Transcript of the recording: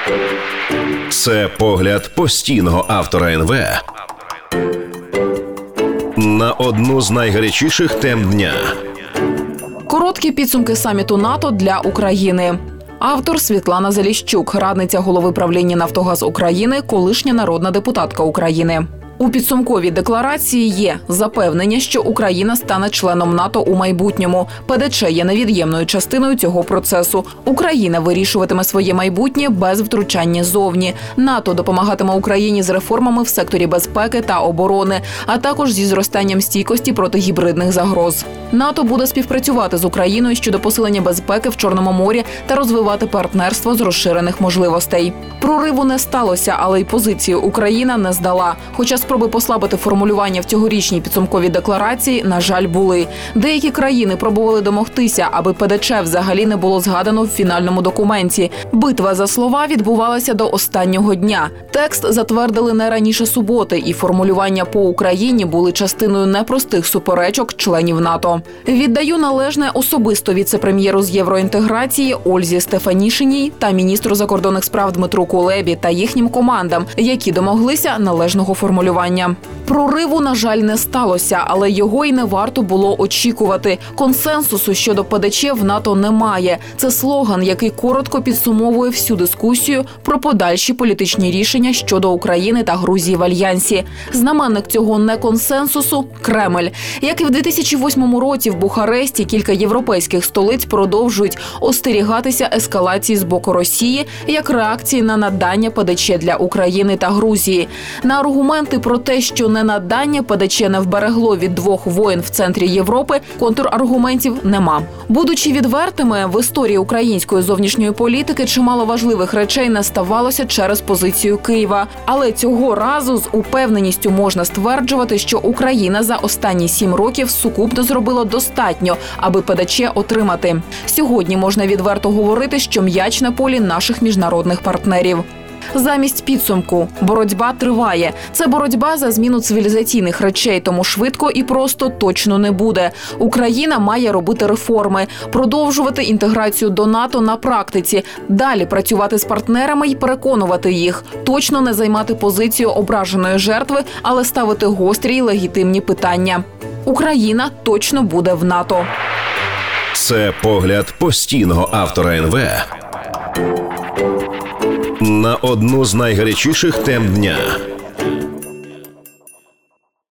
Це погляд постійного автора НВ на одну з найгарячіших тем дня. Короткі підсумки саміту НАТО для України. Автор Світлана Заліщук, радниця голови правління «Нафтогаз України», колишня народна депутатка України. У підсумковій декларації є запевнення, що Україна стане членом НАТО у майбутньому. ПДЧ є невід'ємною частиною цього процесу. Україна вирішуватиме своє майбутнє без втручання зовні. НАТО допомагатиме Україні з реформами в секторі безпеки та оборони, а також зі зростанням стійкості проти гібридних загроз. НАТО буде співпрацювати з Україною щодо посилення безпеки в Чорному морі та розвивати партнерство з розширених можливостей. Прориву не сталося, але й позицію Україна не здала. Хоча спроби послабити формулювання в цьогорічній підсумковій декларації, на жаль, були. Деякі країни пробували домогтися, аби ПДЧ взагалі не було згадано в фінальному документі. Битва за слова відбувалася до останнього дня. Текст затвердили не раніше суботи, і формулювання по Україні були частиною непростих суперечок членів НАТО. Віддаю належне особисто віце-прем'єру з євроінтеграції Ользі Стефанішиній та міністру закордонних справ Дмитру Кулебі та їхнім командам, які домоглися належного формулювання. Прориву, на жаль, не сталося, але його й не варто було очікувати. Консенсусу щодо ПДЧ в НАТО немає. Це слоган, який коротко підсумовує всю дискусію про подальші політичні рішення щодо України та Грузії в Альянсі. Знаменник цього неконсенсусу – Кремль. Як і в 2008 році в Бухаресті, кілька європейських столиць продовжують остерігатися ескалації з боку Росії як реакції на надання ПДЧ для України та Грузії. На аргументи про те, що ненадання ПДЧ не вберегло від двох воєн в центрі Європи, контраргументів нема. Будучи відвертими, в історії української зовнішньої політики чимало важливих речей не ставалося через позицію Києва. Але цього разу з упевненістю можна стверджувати, що Україна за останні 7 років сукупно зробила достатньо, аби ПДЧ отримати. Сьогодні можна відверто говорити, що м'яч на полі наших міжнародних партнерів. Замість підсумку – боротьба триває. Це боротьба за зміну цивілізаційних речей, тому швидко і просто точно не буде. Україна має робити реформи, продовжувати інтеграцію до НАТО на практиці, далі працювати з партнерами і переконувати їх, точно не займати позицію ображеної жертви, але ставити гострі й легітимні питання. Україна точно буде в НАТО. Це погляд постійного автора НВ на одну з найгарячіших тем дня.